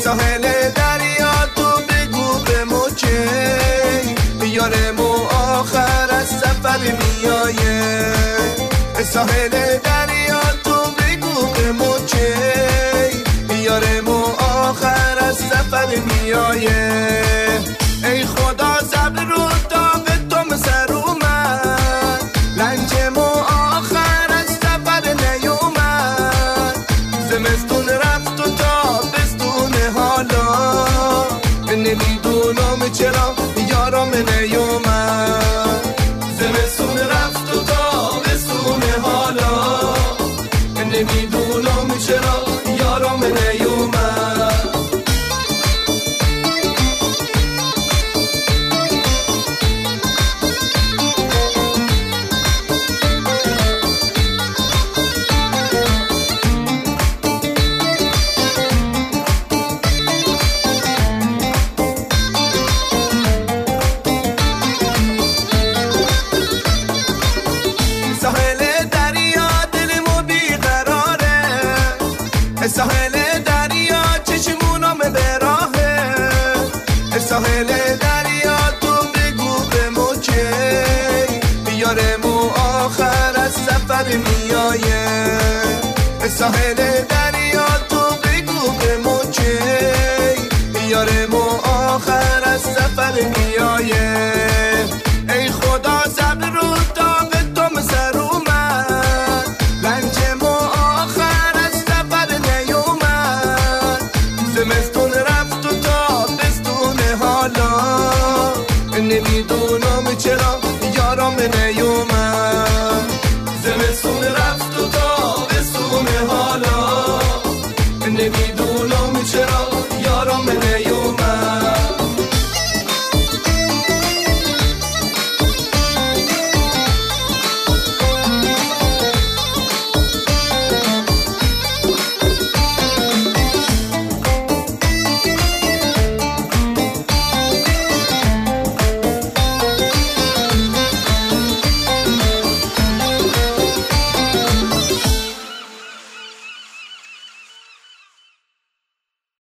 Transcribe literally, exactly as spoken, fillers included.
ساحل دریا تو بگو به ما که یارمو آخر از سفر میایه ساحل دریا تو بگو به ما که یارمو آخر از سفر میایه ای خدا صبر رو تا به تو سر اومد لنجمو آخر از سفر نیومد زمستون رفت و تابستون حالا نمیدونم چرا یارم نیومد زمستون رفت و تابستون حالا نمیدونم چرا یارم نیومد ساحل دریا دلمو بیقراره ساحل دریا چشمونم به راهه ساحل دریا تو بگو به ما که یارمو آخر از سفر میایه ساحل دریا تو بگو به ما که یارمو آخر از سفر میایه ای خدا صبر رو تا به تو سر اومد لنجمو آخر از سفر نیومد زمستون